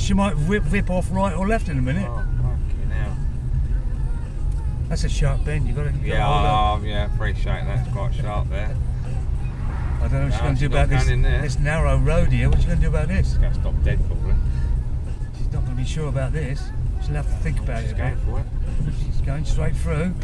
She might whip off right or left in a minute. Oh, fucking hell. That's a sharp bend. You got to. Yeah, appreciate that. It's quite sharp there. I don't know what she's going to do about this narrow road here. What's she going to do about this? She's going to stop dead probably. She's not going to be sure about this. She'll have to think about it. She's going for it. She's going straight through.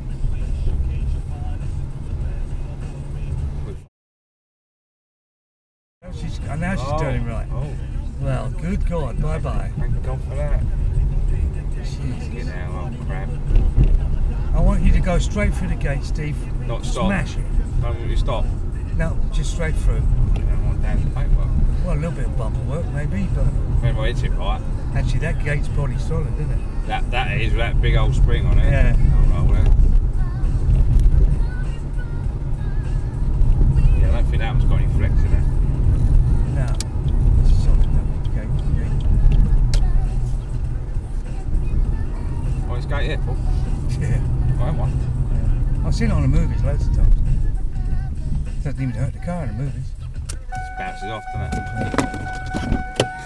Now she's turning right. Oh. Well, good God, bye-bye. Thank God for that. Jeez. Get out, old crap. I want you to go straight through the gate, Steve. Not stop. Smash it. Don't want you stop. No, just straight through. I don't want damn paperwork. Well, a little bit of bumper work, maybe, but Maybe I hit it right. actually that gate's probably solid, isn't it? That is with that big old spring on it. Yeah. I'll roll it. Yeah, I don't think that one's got any flex in it. No. It's a solid gate to me. Oh, it's gate here, Paul. Yeah. Right one. I've seen it on the movies loads of times. It doesn't even hurt the car in the movies. Just bounces off, doesn't it?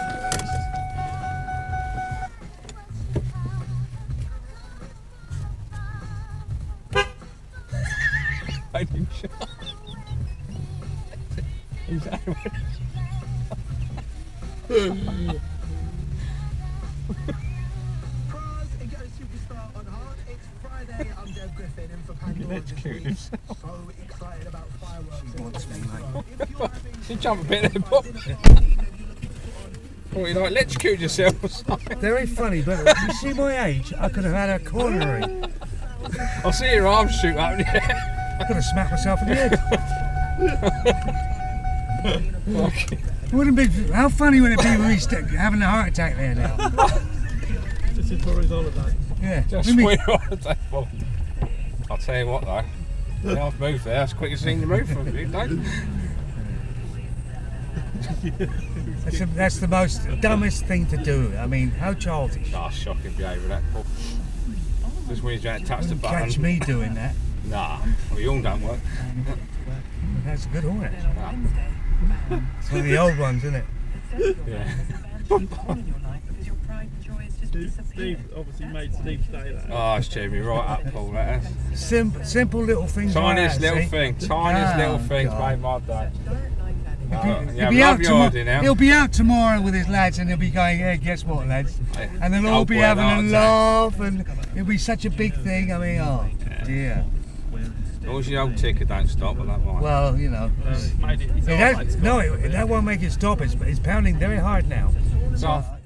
I didn't shot. Is that That's cute. So excited about fireworks. She wants me, mate. You jump a bit there, Bob. Well, you like electrocute yourself or something. Very funny, but you see my age, I could have had a coronary. I see your arms shoot up in the air. I could have smacked myself in the head. Okay. Wouldn't be. How funny would it be when he's having a heart attack there now? This is for his holiday. Yeah. Just Maybe- wait on the table. I'll tell you what though. Yeah, I've moved there. That's quick as seen the move from you, don't That's the most dumbest thing to do. I mean, how childish. Ah, shocking behaviour that, Paul. Just when he's going to touch the Wouldn't button. catch me doing that. Nah, well, your horn don't work. That's a good horn. Nah. It's one of the old ones, isn't it? Yeah. Steve obviously made Steve say that. Oh, it's cheered me right up, Paul. That is. Simple little things. Tiniest like that, little see? thing. Tiniest Oh, little things God. made my day. He'll be out tomorrow. He'll be out tomorrow with his lads, and he'll be going, "Hey, guess what, lads?" And they'll all be having a laugh, and it'll be such a big thing. I mean, oh dear. As long as your old ticker don't stop, I don't mind. Well, you know, Made it. that won't make it stop. It's pounding very hard now. So,